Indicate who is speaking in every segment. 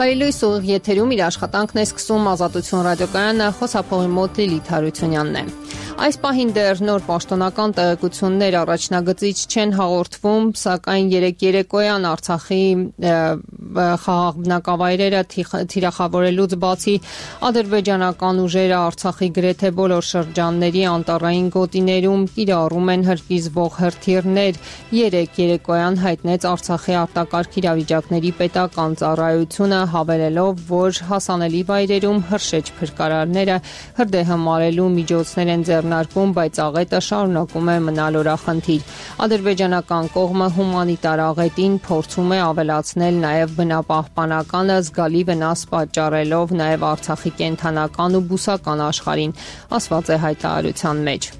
Speaker 1: Բարելույս ուղիղ եթերում իր աշխատանքն է սկսում Ազատություն ռադիոկայանը, խոսափողի մոտ Լիլիթ Հարությունյանն է։ Այս պահին դեռ նոր պաշտոնական տեղեկություններ առաջնագծիչ չեն հաղորդվում, սակայն երեկոյան Արցախի խաղաղ բնակավայրերը թիրախավորելուց բացի ադրբեջանական ուժերը Արցախի գրեթե բոլոր շրջանների անտառային գոտիներում կիրառում են հրկիզվող հրթիռներ, երեկոյան հայտնեց Արցախի արտակարգ իրավիճակների պետական ծառայությունը, հավելելով, որ հասանելի վայրերում հրշեջ փրկարարները հրդեհը մարելու միջոցներ են ձեռնարկում, բայց աղետը շարունակում է մնալ օրախնդիր։ Ադրբեջանական կողմը հումանիտար աղետին փորձում է ավելացնել նաև բնապահպանականը, զգալի վնաս պատճառելով նաև Արցախի կենդանական ու բուսական աշխարհին, ասված է հայտարարության մեջ։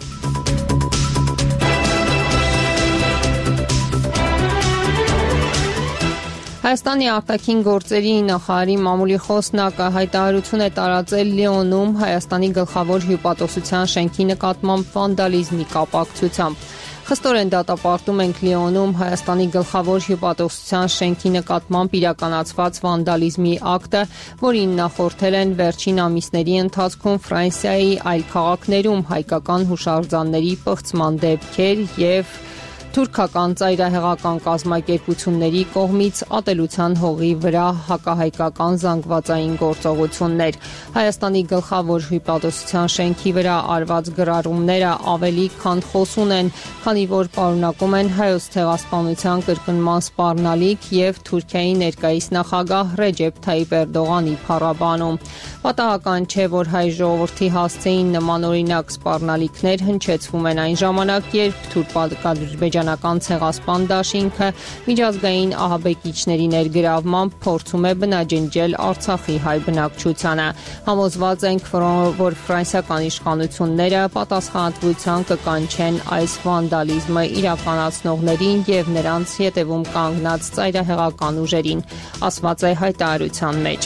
Speaker 1: Հայաստանի արտաքին գործերի նախարարի մամուլի խոսնակը հայտարարություն է տարածել Լիոնում Հայաստանի գլխավոր հյուպատոսության շենքի նկատմամբ վանդալիզմի կապակցությամբ։ Խստորեն դատապարտում ենք Լիոնում Հայաստանի գլխավոր հյուպատոսության շենքի նկատմամբ իրականացված վանդալիզմի ակտը, որին նախորդել են վերջին ամիսների ընթացքում Ֆրանսիայի այլ քաղաքներում հայկական հուշարձանների պղծման դեպքեր և թուրքական ծայրահեղական կազմակերպությունների կողմից ատելության հողի վրա հակահայկական զանգվածային գործողություններ։ Հայաստանի գլխավոր հյուպատոսության շենքի վրա արված գրառումները ավելի քան խոսուն են, քանի որ պարունակում են հայոց ցեղասպանության կրկնման սպառնալիք և Թուրքիայի ներկայիս նախագահ Ռեջեփ Թայիպ Էրդողանի փառաբանում։ Պատահական չէ, որ հայ ժողովրդի հասցեին նմանօրինակ սպառնալիքներ հնչեցվում են այն ժամանակ, երբ թուրք-ադրբեջանական ցեղասպան դաշինքը միջազգային ահաբեկիչների ներգրավմամբ փորձում է բնաջնջել Արցախի հայ բնակչությանը։ Համոզված ենք, որ ֆրանսիական իշխանությունները պատասխանատվության կկանչեն այս վանդալիզմը իրականացնողներին և նրանց ետևում կանգնած ծայրահեղական ուժերին, ասված է հայտարարության մեջ։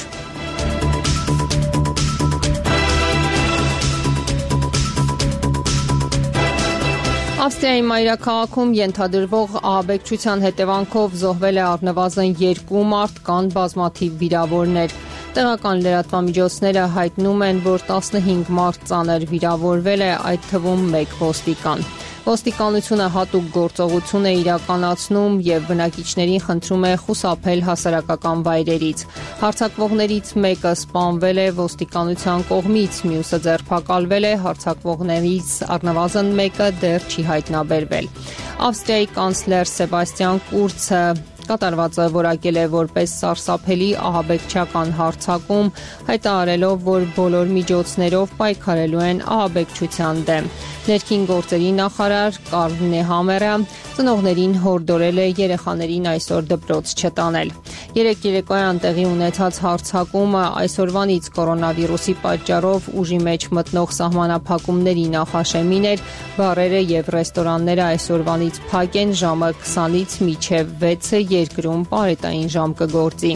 Speaker 1: Ավստրիայի մայրաքաղաքում ենթադրվող ահաբեկչության հետևանքով զոհվել է առնվազն 2 մարդ, կան բազմաթիվ վիրավորներ։ Տեղական լրատվամիջոցները հայտնում են, որ 15 մարդ ծանր վիրավորվել է, այդ թվում 1 ոստիկան։ Ոստիկանությունը հատուկ գործողություն է իրականացնում և բնակիչներին խնդրում է խուսափել հասարակական վայրերից։ Հարձակվողներից մեկը սպանվել է ոստիկանության կողմից, մյուսը ձերբակալվել է, հարձակվողներից առնվազն մեկը դեռ չի հայտնաբերվել։ Ավստրիայի կանցլեր Սեբաստիան Կուրցը կատարվածը որակել է որպես սարսափելի ահաբեկչական հարձակում, հայտարարելով, որ բոլոր միջոցներով պայքարելու են ահաբեկչության դեմ։ Ներքին գործերի նախարար Կարլ Նեհամերը ծնողներին հորդորել է երեխաներին այսօր դպրոց չտանել։ Երեկոյան տեղի ունեցած հարձակումը այսօրվանից կորոնավիրուսի պատճառով ուժի մեջ մտնող սահմանափակումների նախաշեմին էր, բարերը և ռեստորանները այսօրվանից փակ են, ժամը 20-ից մինչև 6-ը երկրում պարետային ժամ կգործի։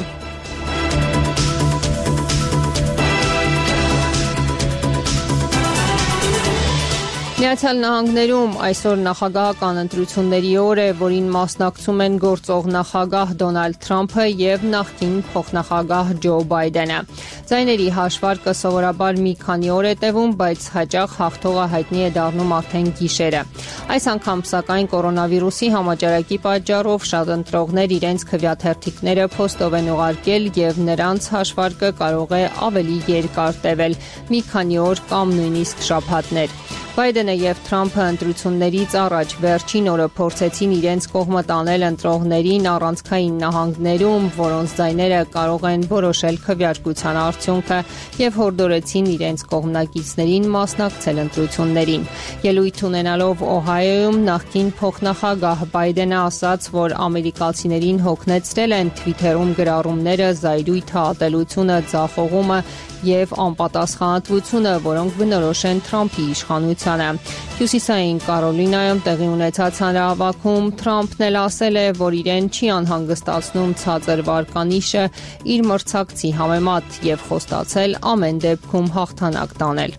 Speaker 1: Միացյալ Նահանգներում այսօր նախագահական ընտրությունների օր է, որին մասնակցում են գործող նախագահ Դոնալդ Թրամփը և նախկին փոխնախագահ Ջո Բայդենը։ Ձայների հաշվարկը սովորաբար մի քանի օր է տևում, բայց հաճախ հաղթողը հայտնի է դառնում արդեն գիշերը։ Այս անգամ սակայն կորոնավիրուսի համաճարակի պատճառով շատ ընտրողներ իրենց քվեաթերթիկները փոստով են ուղարկել և նրանց հաշվարկը կարող է ավելի երկար տևել՝ մի քանի օր կամ նույնիսկ շաբաթներ։ Բայդենը և Թրամփը ընտրություններից առաջ վերջին օրը փորձեցին իրենց կողմը տանել ընտրողներին առանցքային նահանգներում, որոնց ձայները կարող են որոշել քվեարկության արդյունքը, և հորդորեցին իրենց կողմնակիցներին մասնակցել ընտրություններին։ Ելույթ ունենալով Օհայոյում նախկին փոխնախագահ Բայդենը ասաց, որ ամերիկացիներին հոգնեցրել են Թվիթերում գրառումները, զայրույթը, ատելությունը, ձախողումը և անպատասխանատվությունը, որոնք բնորոշ են Թրամփի իշխանությանը։ Հյուսիսային Կարոլինայում տեղի ունեցած հանրահավաքում Թրամփն էլ ասել է, որ իրեն չի անհանգստացնում ցածր վարկանիշը իր մրցակցի համեմատ և խոստացել ամեն դեպքում հաղթանակ տանել։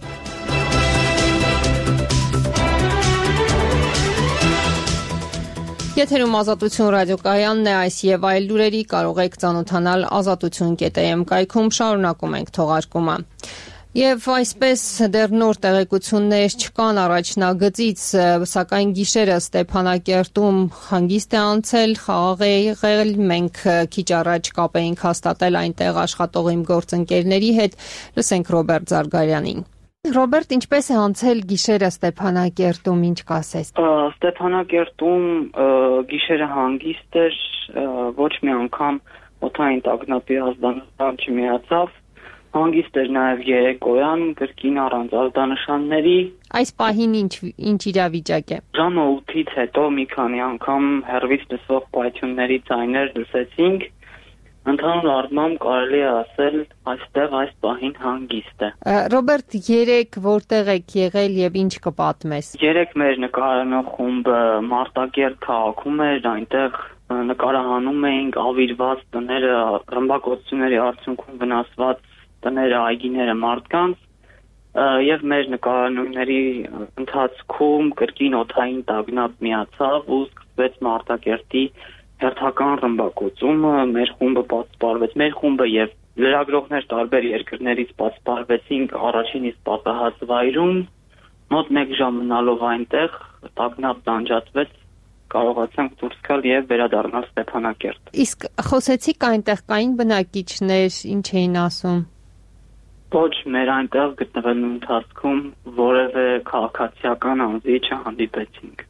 Speaker 1: Եթերում Ազատություն ռադիոկայանն է, այս եւ այլ լուրերի կարող եք ծանոթանալ azatutun.am կայքում, շարունակում ենք թողարկումը։ Եվ այսպես դեռ նոր տեղեկություններ չկան առաջնագծից, սակայն գիշերը Ստեփանակերտում հանգիստ է անցել, խաղաղ է եղել, մենք քիչ առաջ կապ էինք հաստատել այնտեղ աշխատող իմ գործընկերների հետ, լսենք Ռոբերտ Զարգարյանին։ Ռոբերտ, ինչպես է անցել գիշերը Ստեփանակերտում, ինչ կասես։
Speaker 2: Ստեփանակերտում գիշերը հանգիստ էր, ոչ մի անգամ օդային տագնապի ազդանշան չմիացավ, հանգիստ էր նաև երեկոյան, կրկին առանց ազդանշանների։
Speaker 1: Այս պահին ինչ իրավիճակ է։
Speaker 2: Ժամը 8-ից հետո մի քանի անգամ հեռվից լսվող պայթյունների ձայներ լսեցինք։ Ընդհանուր առմամբ կարելի է ասել այստեղ այս պահին հանգիստ է։
Speaker 1: Ռոբերտ, երեկ որտեղ եք եղել եւ ինչ կպատմես։
Speaker 2: Երեկ մեր նկարանող խումբը Մարտակերտ քաղաքում էր, այնտեղ նկարահանում էինք ավիրված տները, ռմբակոծությունների արդյունքում վնասված տները, այգիները մարդկանց եւ մեր նկարանումների ընթացքում կրկին օդային տագնապ միացավ ու սկսվեց Մարտակերտի հերթական ռմբակոծումը, մեր խումբը պատսպարվեց, մեր խումբը եւ լրագրողներ տարբեր երկրներից պատսպարվեցինք առաջին իսկ պատահած վայրում, մոտ 1 ժամ մնալով այնտեղ տագնապն անջատվեց, կարողացանք դուրս գալ եւ վերադառնալ Ստեփանակերտ։
Speaker 1: Իսկ խոսեցիք այնտեղ կային բնակիչներ, ինչ էին ասում։
Speaker 2: Ոչ, մեր այնտեղ գտնվելու ընթացքում որևէ քաղաքացիական անձի չհանդիպեցինք։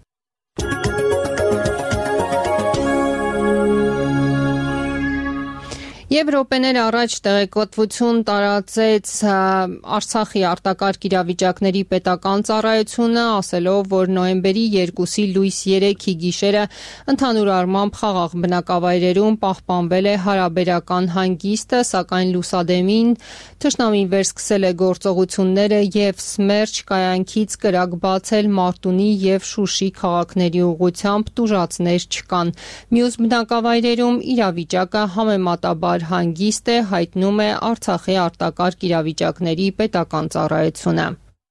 Speaker 1: Եվ րոպեներ առաջ տեղեկատվություն տարածեց Արցախի արտակարգ իրավիճակների պետական ծառայությունը, ասելով, որ նոյեմբերի 2-ի լույս 3-ի գիշերը ընդհանուր առմամբ խաղաղ բնակավայրերում պահպանվել է հարաբերական հանգիստը, սակայն լուսադեմին թշնամին վերսկսել է գործողությունները եւ Սմերջ կայանքից կրակ բացել Մարտունի եւ Շուշի քաղաքների ուղղությամբ տուժածներ չկան։ Մյուս բնակավայրերում իրավիճակը համեմատաբար հանգիստ է, հայտնում է Արցախի արտակարգ իրավիճակների պետական ծառայությունը։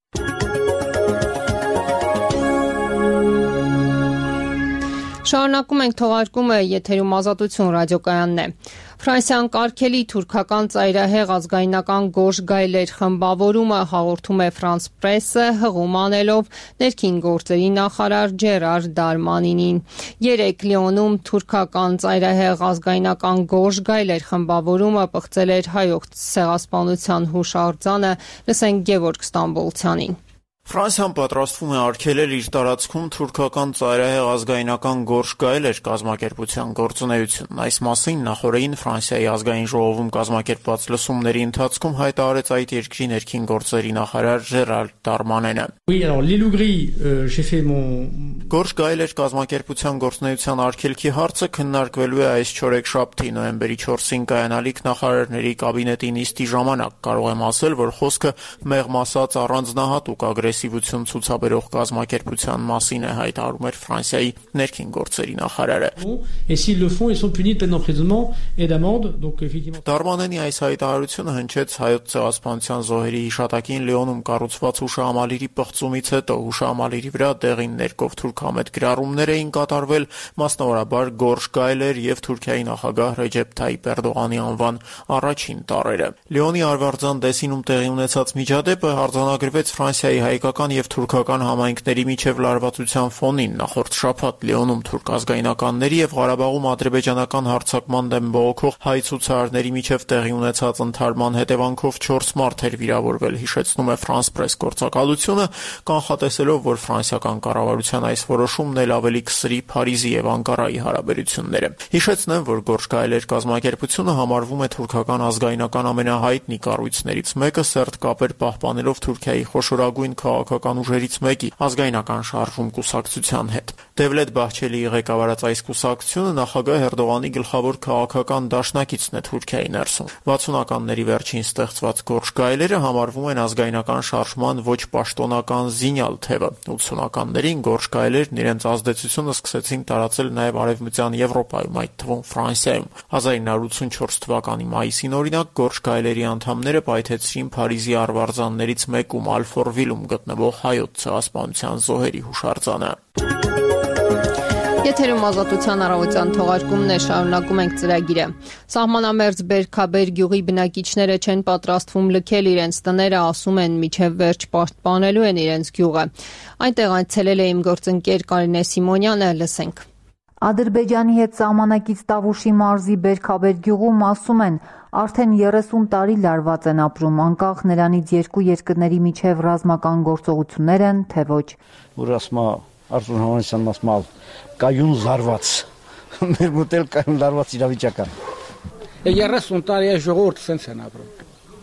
Speaker 1: Շարունակում ենք թողարկումը, եթերում Ազատություն ռադիոկայանն է։ Ֆրանսիան կարգելի թուրքական ծայրահեղ ազգայնական Գորժ Գայլեր խմբավորումը հաղորդում է France Press-ը, հղում անելով ներքին գործերի նախարար Ջերար Դարմանինին։ Երեկ Լիոնում թուրքական ծայրահեղ ազգայնական Գորժ Գայլեր խմբավորումը պղծել էր հայոց ցեղասպանության հուշարձանը, լսենք Գևորգ Ստամբոլցյանին։
Speaker 3: Ֆրանսիան պատրաստվում է արգելել իր տարածքում թուրքական ծայրահեղ ազգայնական Գորժ Գայլեր կազմակերպության գործունեությունն։ Այս մասին նախորդին Ֆրանսիայի ազգային ժողովում կազմակերպված լսումների ընթացքում հայտարարեց այդ երկրի ներքին գործերի նախարար Ժերար Դարմանենը։ Գորժ Գայլեր կազմակերպության գործունեության արգելքի հարցը քննարկվելու է այս չորեքշաբթի նոյեմբերի 4-ին կայանալիք նախարարների կաբինետի նիստի ժամանակ։ Կարող եմ ասել, որ խոսքը մեղմ ասած առանձնահատուկ ագրեսիվություն ցուցաբերող կազմակերպության մասին է, հայտարարում էր Ֆրանսիայի ներքին գործերի նախարարը։ Դարմանենի այս հայտարարությունը հնչեց հայոց ցեղասպանության զոհերի հիշատակին Լիոնում կառուցված հուշահամալիրի պղծումից հետո։ Հուշահամալիրի վրա դեղին ներկով թուրքամետ գրառումներ էին կատարվել, մասնավորաբար Գորժ Գայլեր եւ Թուրքիայի նախագահ Ռեջեփ Թայիպ Էրդողանի անվան առաջին տառերը։ Լիոնի Արվարձան դեսինում տեղի ունեցած միջադեպը արձանագրվեց Ֆրանսիայի հայկական եւ թուրքական համայնքների միջև լարվածության ֆոնին։ Նախորդ շաբաթ Լիոնում թուրք ազգայնականների եւ Ղարաբաղում ադրբեջանական հարձակման դեմ բողոքող հայ ցուցարարների միջև տեղի ունեցած ընդհարման հետևանքով 4 մարդ էր վիրավորվել, հիշեցնում է France Press գործակալությունը, կանխատեսելով, որ ֆրանսիական կառավարության այս որոշումն էլ ավելի կսրի Փարիզի եւ Անկարայի հարաբերությունները։ Հիշեցնեմ, որ Գորժ Գայլեր կազմակերպությունը համարվում է թուրքական ազգայնական ամենահայտնի կառույցներից մեկը, սերտ կապեր պահպանելով Թուրքիայի խոշորագույն քաղաքական ուժերից մեկի ազգայնական շարժում կուսակցության հետ։ Դևլետ Բահչելիի ղեկավարած այս կուսակցությունը նախագահ Էրդողանի գլխավոր քաղաքական դաշնակիցն է Թուրքիայի ներսում։ 60-ականների վերջին ստեղծված Գորժ Գայլերը համարվում են ազգայնական շարժման ոչ պաշտոնական զինյալ թևը։ 80-ականներին Գորժ Գայլերն իրենց ազդեցությունը սկսեցին տարածել նաև Արևմտյան Եվրոպայում, այդ թվում Ֆրանսիայում։ 1984 թվականի մայիսին օրինակ Գորժ Գայլերի անդամները պայթեցրին Փարիզի արվարձաններից մեկում Ալֆորվիլում գտնվող հայոց ցեղասպանության զոհերի հուշարձանը։
Speaker 1: Եթերում ազատության առավոտյան թողարկումն է, շարունակում ենք ծրագիրը։ Սահմանամերձ Բերքաբեր գյուղի բնակիչները չեն պատրաստվում լքել իրենց տները, ասում են մինչև վերջ պաշտպանելու են իրենց գյուղը։ Այնտեղ այցելել է իմ գործընկեր Կարինե Սիմոնյանը, լսենք։
Speaker 4: Ադրբեջանի հետ սահմանակից Տավուշի մարզի Բերքաբեր գյուղում ասում են, արդեն 30 տարի լարված են ապրում, անկախ նրանից երկու երկրների միջև ռազմական գործողություններ են, թե ոչ։
Speaker 5: Որ ասма Արթուր Հովհաննիսյանն ասма կայուն զարված, մեր մոտ էլ կայուն զարված իրավիճական։
Speaker 6: 30 տարի է ժողովուրդը սենց են ապրում։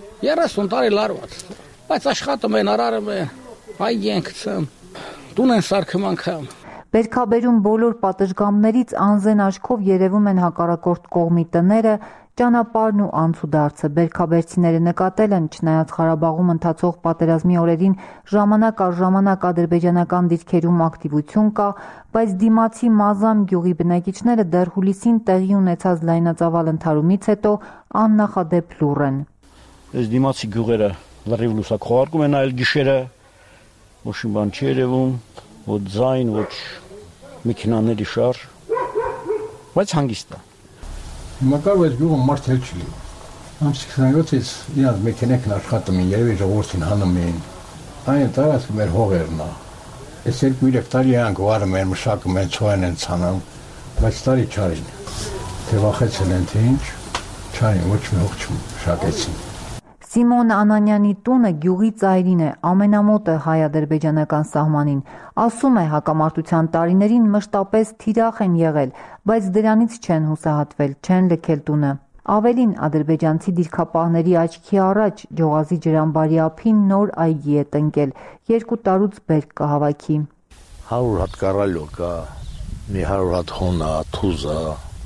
Speaker 6: 30 տարի լարված, բայց աշխատում են, արարում են, հայ ենքցում, տուն են սարքում անգամ։
Speaker 4: Բերքաբերում բոլոր պատշգամբներից անզեն աչքով երևում են հակառակորդ կողմի տները, ճանապարհն ու անցուդարձը։ Բերքաբերցիները նկատել են, չնայած Ղարաբաղում ընթացող պատերազմի օրերին ժամանակ առ ժամանակ ադրբեջանական դիրքերում ակտիվություն կա, բայց դիմացի Մազամ գյուղի բնակիչները դեռ հուլիսին տեղի ունեցած լայնածավալ ընդհարումից հետո աննախադեպ լուռ են։
Speaker 5: Այս դիմացի գյուղերը լրիվ լուսակ խոհարկում են, այլ գիշերը ոչ մի բան չի երևում, ոչ ձայն, ոչ մեքենաների շարժ, բայց հանգիստ է։
Speaker 7: Հիմա կարող է գյուղը մարդ էլ չի լինի։ Ամսի 27-ից իրանց մեքենեքն աշխատում են, երևի ժողովրդին հանում են։ Այն տարածքը մեր հողերն է։ Այս 2-3 տարի անք վարում են, մշակում են, ցոյեն են ցանում, բայց տարի չարին։ Թե վախեցել են, թե ինչ, չարին, ոչ մի հող չմշակեցին։
Speaker 4: Սիմոն Անանյանի տունը գյուղի ծայրին է, ամենամոտը հայ-ադրբեջանական սահմանին։ Ասում է, հակամարտության տարիներին մշտապես թիրախ են եղել, բայց դրանից չեն հուսահատվել, չեն լքել տունը։ Ավելին, ադրբեջանցի դիրքապահների աչքի առաջ Ջողազի ջրամբարի ափին նոր այգի է տնկել, 2 տարուց բերք կհավաքի։
Speaker 8: 100 հատ կարալյո կա, մի 100 հատ խոնա, թուզա։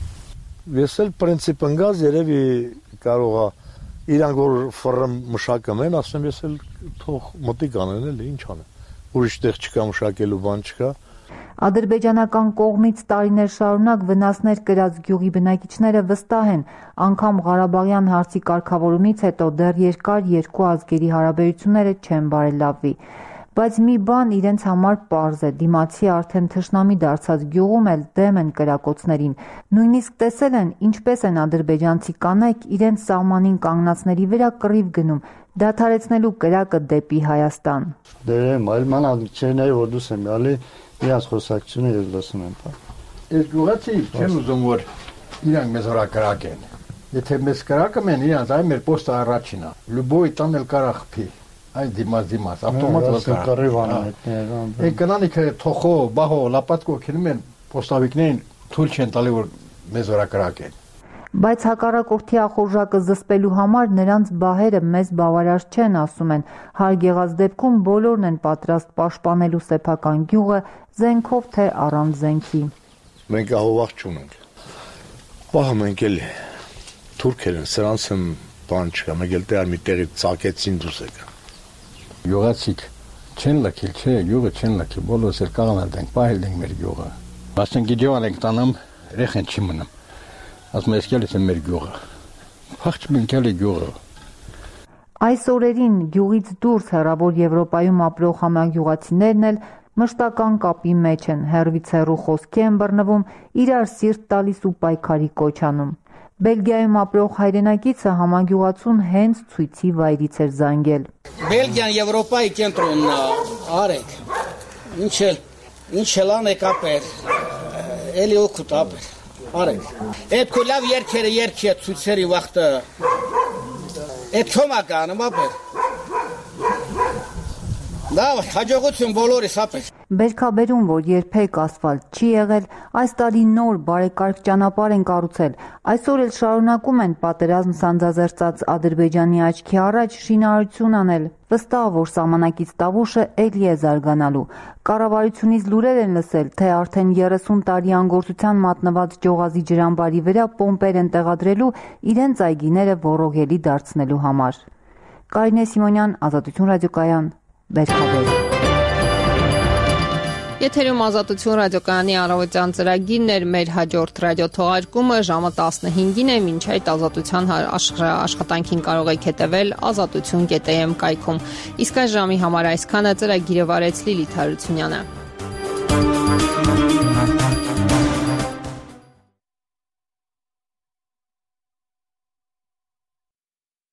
Speaker 8: Ես էլ պրինցիպ ընկած երևի կարող է իրանք որ ֆռմ մշակում են, ասեմ ես էլ թող մոտիկ անեն էլ ինչ անեն։ Ուրիշ տեղ չկա մշակելու բան չկա։
Speaker 4: Ադրբեջանական կողմից տարիներ շարունակ վնասներ կրած գյուղի բնակիչները վստահ են, անգամ Ղարաբաղյան հարցի կարգավորումից հետո դեռ երկար երկու ազգերի հարաբերությունները չեն բարելավվի։ Բայց մի բան իրենց համար պարզ է, դիմացի արդեն թշնամի դարձած գյուղում էլ դեմ են կրակոցներին։ Նույնիսկ տեսել են, ինչպես են ադրբեջանցի կանայք իրենց սահմանին կանգնածների վրա կռիվ գնում, դադարեցնելու կրակը դեպի Հայաստան։
Speaker 9: Դերեմ, այլ մանավանդ որ դուս եմ յալի իրաց խոսակցությունը ես լսում եմ։
Speaker 7: Այս գյուղացի չեն ուզում որ իրանք մեզ վրա կրակեն։ Եթե մեզ կրակում են իրանք, այ մեր պոստը առաջինն է։ Լյուբոյ տանել կարա խփի։ Ay դիմաց ավտոմատ վկա։ Կնանիքը թոխո, բահո, լապատկո քնում են պոստավիկներին թույլ չեն տալի որ մեզ վրա կրակեն։
Speaker 4: Բայց հակառակորդի ախորժակը զսպելու համար նրանց բահերը մեզ բավարար չեն, ասում են։ Հարկ եղած դեպքում բոլորն են պատրաստ պաշտպանելու սեփական գյուղը զենքով թե առանց զենքի։
Speaker 8: Մենք ահովախ չունենք։ Բահը մենք էլ թուրքեր են, սրանց բան չկա, մեկ էլ տեղ մի տեղից ցակեցին դուրս եկան։
Speaker 7: Գյուղացիք չեն լքել, չէ, գյուղը չեն լքել, բոլորս էլ կաղանալ ենք, պահել ենք մեր գյուղը։ Ասենք գիդեոն ենք տանում, ռեխեն չի մնում։ Ասում ես կելիս է մեր գյուղը։ Փախչում ենք էլի գյուղը։
Speaker 4: Այս օրերին գյուղից դուրս հեռավոր Եվրոպայում ապրող համագյուղացիներն էլ մշտական կապի մեջ են, հեռվից հեռու խոսքի են բռնվում, իրար սիրտ տալիս ու պայքարի կոչ անում։ Բելգիայում ապրող հայրենակիցը համագյուղացուն հենց ցույցի վայրից էր զանգել։
Speaker 6: Բելգիան Եվրոպայի կենտրոնն է, արեք։ Ինչ էլ անեք ապեր։ Էլի օգուտ ապեր։ Արեք։ Այդ քոլավ երկերը երկի ցույցերի վախտը։ Այդ չոմականը ապեր։ Դա հաջողություն բոլորիս ապեր։
Speaker 4: Բերքաբերում, որ երբեք ասֆալտ չի եղել, այս տարի նոր բարեկարգ ճանապարհ են կառուցել։ Այսօր էլ շարունակում են պատերազմ սանձազերծած Ադրբեջանի աչքի առաջ շինարարություն անել։ Վստահ որ սահմանակից Տավուշը էլի է զարգանալու։ Կառավարությունից լուրեր են լսել, թե արդեն 30 տարի անգործության մատնված Ջողազի ջրամբարի վրա պոմպեր են տեղադրելու իրենց այգիները ոռոգելի դարձնելու համար։ Կարինե Սիմոնյան, Ազատություն ռադիոկայան, Բերքաբեր։
Speaker 1: Եթերում Ազատություն ռադիոկայանի առավոտյան ծրագիրն էր, մեր հաջորդ ռադիոթողարկումը ժամը 15-ին է, մինչ այդ Ազատության աշխատանքին կարող եք հետևել azatutun.am կայքում։ Իսկ այս ժամի համար այսքանը, ծրագիրը վարեց Լիլիթ Հարությունյանը։